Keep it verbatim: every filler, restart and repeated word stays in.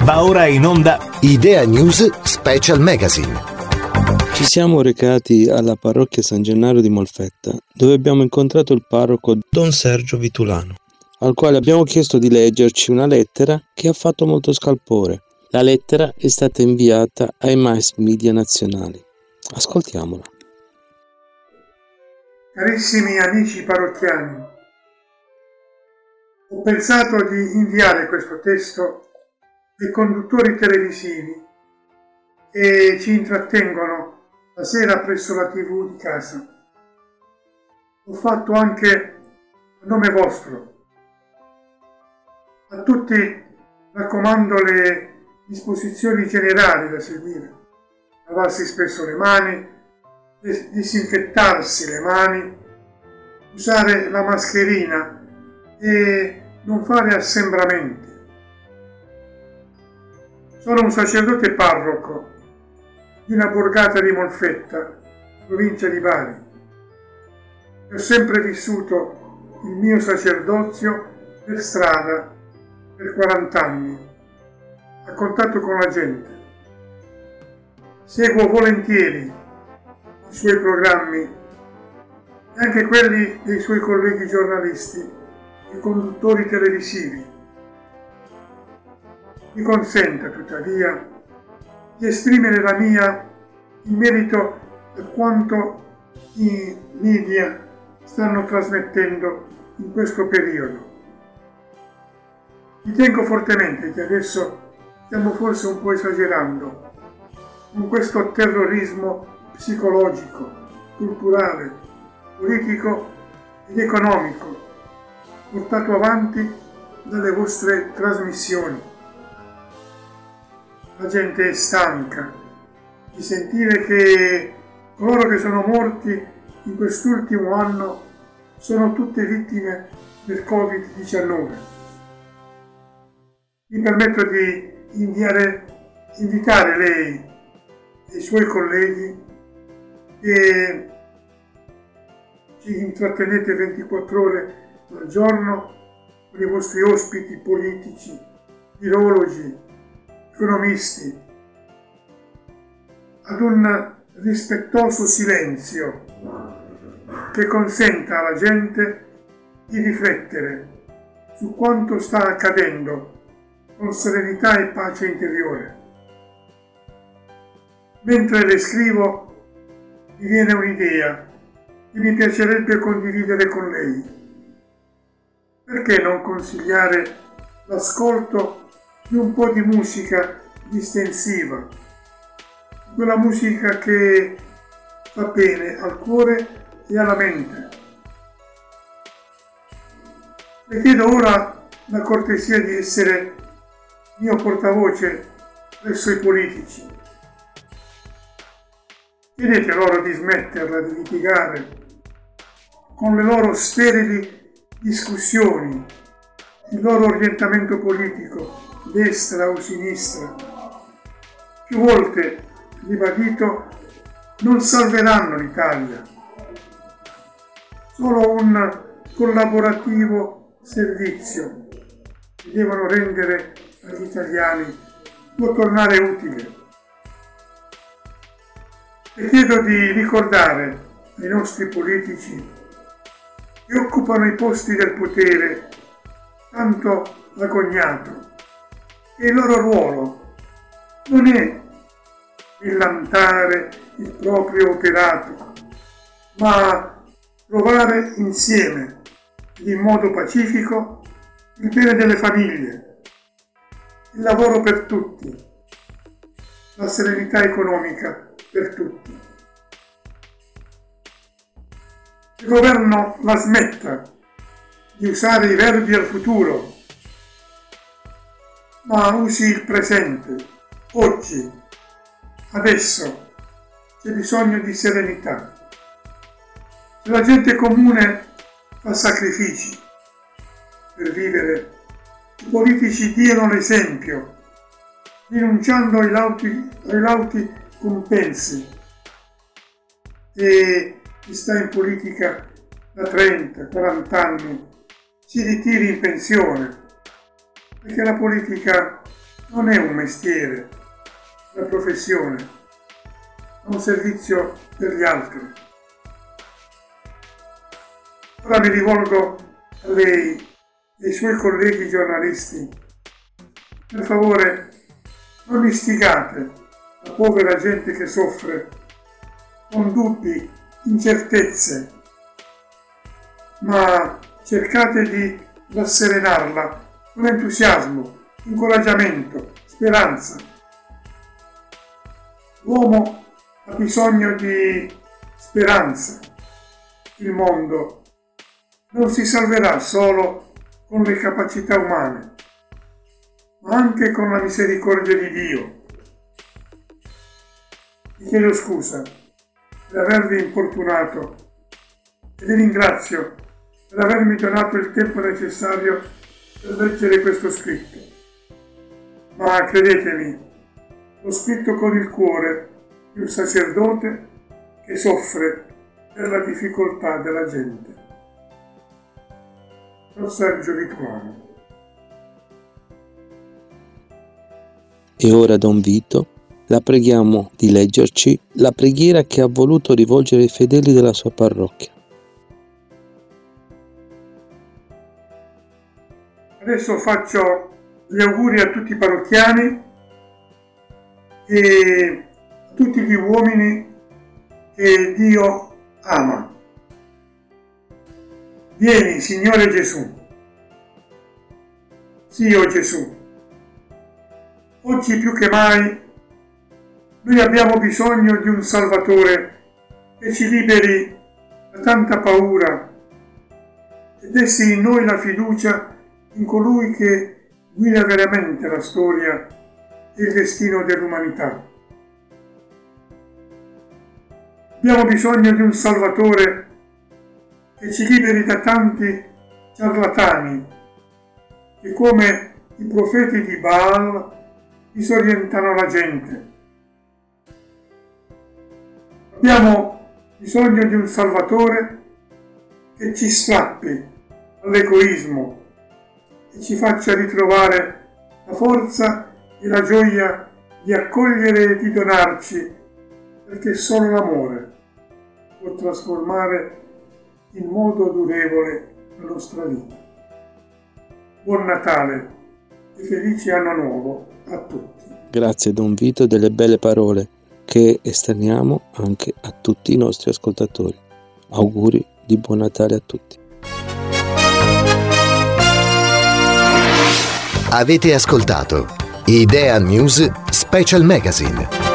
Va ora in onda Idea News Special Magazine. Ci siamo recati alla parrocchia San Gennaro di Molfetta, dove abbiamo incontrato il parroco Don Sergio Vitulano, al quale abbiamo chiesto di leggerci una lettera che ha fatto molto scalpore. La lettera è stata inviata ai mass media nazionali. Ascoltiamola. Carissimi amici parrocchiani, ho pensato di inviare questo testo ai conduttori televisivi che ci intrattengono la sera presso la tivù di casa. L'ho fatto anche a nome vostro. A tutti raccomando le disposizioni generali da seguire: lavarsi spesso le mani, disinfettarsi le mani, usare la mascherina e non fare assembramenti. Sono un sacerdote parroco di una borgata di Molfetta, provincia di Bari, e ho sempre vissuto il mio sacerdozio per strada per quaranta anni, a contatto con la gente. Seguo volentieri i suoi programmi e anche quelli dei suoi colleghi giornalisti e conduttori televisivi. Mi consenta, tuttavia, di esprimere la mia in merito a quanto i media stanno trasmettendo in questo periodo. Ritengo fortemente che adesso stiamo forse un po' esagerando con questo terrorismo psicologico, culturale, politico ed economico portato avanti dalle vostre trasmissioni. La gente è stanca di sentire che coloro che sono morti in quest'ultimo anno sono tutte vittime del covid diciannove. Mi permetto di inviare, invitare lei e i suoi colleghi che ci intrattenete ventiquattro ore al giorno con i vostri ospiti politici, virologi, economisti, ad un rispettoso silenzio che consenta alla gente di riflettere su quanto sta accadendo con serenità e pace interiore. Mentre le scrivo, mi viene un'idea che mi piacerebbe condividere con lei. Perché non consigliare l'ascolto di un po' di musica distensiva, quella musica che fa bene al cuore e alla mente? Le chiedo ora la cortesia di essere mio portavoce presso i politici. Chiedete loro di smetterla di litigare con le loro sterili discussioni, il loro orientamento politico, destra o sinistra. Più volte ribadito, non salveranno l'Italia. Solo un collaborativo servizio che devono rendere agli italiani può tornare utile. E chiedo di ricordare ai nostri politici che occupano i posti del potere tanto agognato che il loro ruolo non è millantare il proprio operato, ma provare insieme ed in modo pacifico il bene delle famiglie, il lavoro per tutti, la serenità economica per tutti. Il governo la smetta di usare i verbi al futuro, ma usi il presente, oggi, adesso. C'è bisogno di serenità. Se la gente comune fa sacrifici per vivere, i politici diano l'esempio, rinunciando ai lauti, ai lauti compensi. E chi sta in politica da trenta quaranta anni si ritiri in pensione, perché la politica non è un mestiere, una professione, ma un servizio per gli altri. Ora mi rivolgo a lei e ai suoi colleghi giornalisti. Per favore, non istigate la povera gente che soffre con dubbi, incertezze, ma cercate di rasserenarla con entusiasmo, incoraggiamento, speranza. L'uomo ha bisogno di speranza. Il mondo non si salverà solo con le capacità umane, ma anche con la misericordia di Dio. Vi chiedo scusa per avervi importunato e vi ringrazio per avermi donato il tempo necessario per leggere questo scritto. Ma credetemi, l'ho scritto con il cuore di un sacerdote che soffre per la difficoltà della gente. Don Sergio Vitulano. E ora, Don Vito, la preghiamo di leggerci la preghiera che ha voluto rivolgere ai fedeli della sua parrocchia. Adesso faccio gli auguri a tutti i parrocchiani e a tutti gli uomini che Dio ama. Vieni, Signore Gesù. Sì, o Gesù. Oggi più che mai noi abbiamo bisogno di un Salvatore che ci liberi da tanta paura e dessi in noi la fiducia in colui che guida veramente la storia e il destino dell'umanità. Abbiamo bisogno di un Salvatore che ci liberi da tanti ciarlatani che, come i profeti di Baal, disorientano la gente. Abbiamo bisogno di un Salvatore che ci strappi all'egoismo e ci faccia ritrovare la forza e la gioia di accogliere e di donarci, perché solo l'amore può trasformare in modo durevole la nostra vita. Buon Natale e felice anno nuovo a tutti. Grazie Don Vito delle belle parole che esterniamo anche a tutti i nostri ascoltatori. Auguri di buon Natale a tutti. Avete ascoltato Idea News Special Magazine.